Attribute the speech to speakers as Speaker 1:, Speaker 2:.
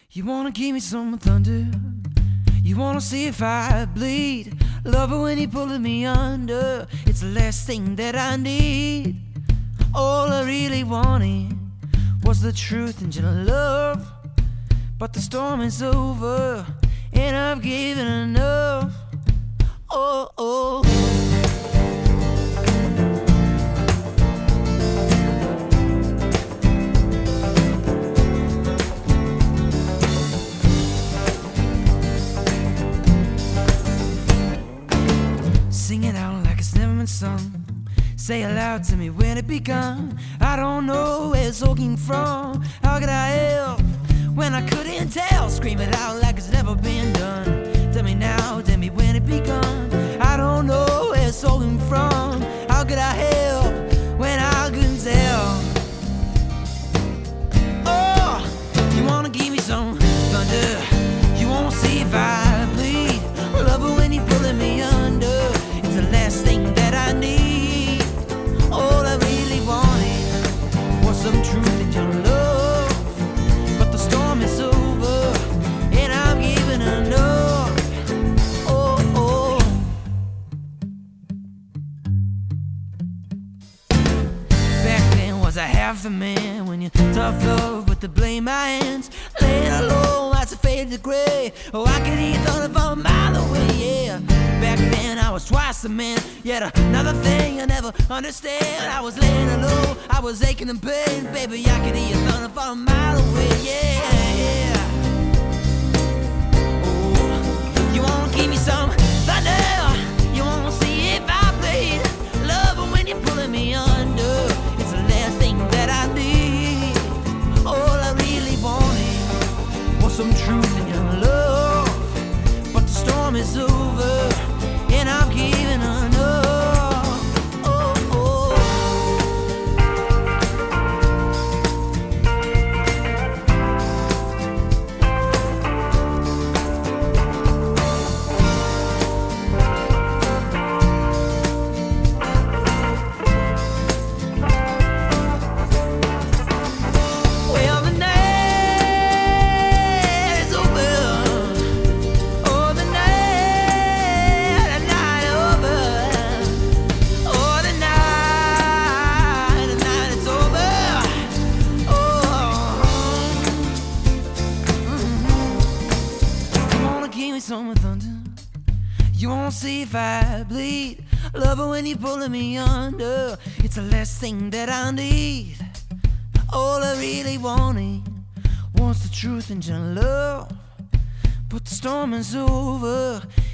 Speaker 1: You wanna give me some thunder, you wanna see if I bleed. Love it when you're pulling me under, it's the last thing that I need. All I really wanted was the truth and gentle love, but the storm is over and I've given enough. Oh, oh. Sing it out like it's never been sung. Say it loud to me when it begun. I don't know where it's all came from. How could I help when I couldn't tell? Scream it out like it's never been done. Tell me now, tell me when it begun. I don't know where it's all came from. How could I help when I couldn't tell? Oh, you wanna give me some thunder, you wanna see if I bleed. Love it when you're pulling me under, it's the last thing that I need. All I really wanted was some truth and your love, but the storm is over and I'm giving enough. Oh, oh. Back then was I half the man when you tough love with the blame my hands, laying alone as it faded to gray. Oh, I could hear thunder from a mile away, yeah. Back then I was twice the man, yet another thing I never understand. I was laying low, I was aching in pain, baby, I could hear thunder from a mile away, yeah, yeah. Oh, you wanna give me some thunder, you wanna see if I bleed. Love it when you're pulling me under, it's the last thing that I need. All I really wanted was some truth in your love, but the storm is over and I'm giving enough. Oh, oh. Well, the night is over. Oh, the night over. Oh, the night it's over. Oh, you wanna give me some thunder, you wanna see if I bleed. Love it when you're pulling me under, it's the last thing that I need. All I really wanted was the truth and gentle love, but the storm is over